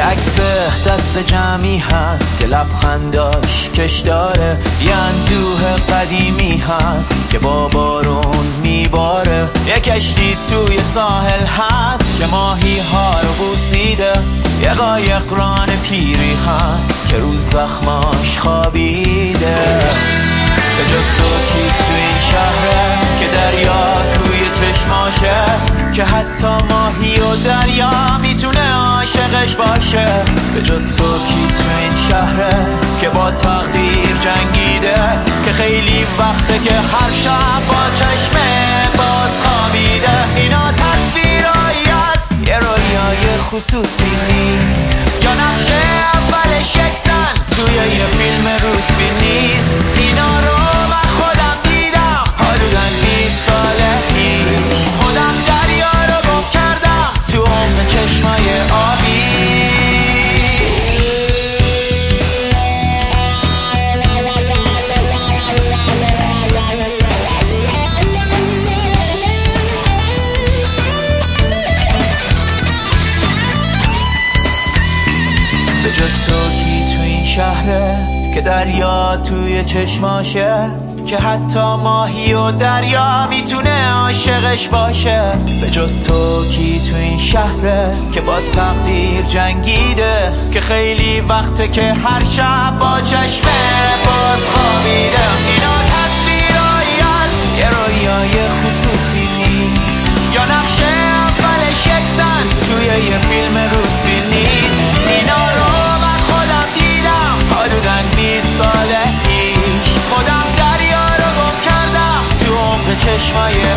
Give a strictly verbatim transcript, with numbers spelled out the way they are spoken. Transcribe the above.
یه عکس دست جمعی هست که لبخنداش کش داره، یه اندوه قدیمی هست که با بارون میباره، یه کشتی توی ساحل هست که ماهی ها رو بوسیده، یه قایق ران پیری هست که رو زخماش خوابیده. به جز سوکی تو این شهره که دریا توی چشماشه، که حتی ماهی و دریا میتونه عاشقش باشه. به جز سوکی تو این شهره که با تقدیر جنگیده، که خیلی وقته که هر شب با چشم باز خوابیده. اینا تصویرایی هست، یه رویای خصوصی نیست، یا نقشه اولش یک زن توی یه فیلم روسی نیست. اینا رو من خودم دیدم حدوداً بیست ساله پیش، خودم دریا رو گم کردم تو عمق چشمای آبی. به جز تو کی تو این شهره که دریا توی چشماشه، که حتی ماهی و دریا میتونه عاشقش باشه. به جز تو کی تو این شهره که با تقدیر جنگیده، که خیلی وقته که هر شب با چشم باز خوابیده. اینا تصویرایی هست، یه رویای خصوصی نیست، یا نقشه اولش یک زن توی یه فیلم روسی نیست. اینا رو من خودم دیدم حدوداً بیست ساله پیش، خودم دریا رو گم کردم تو عمق چشمای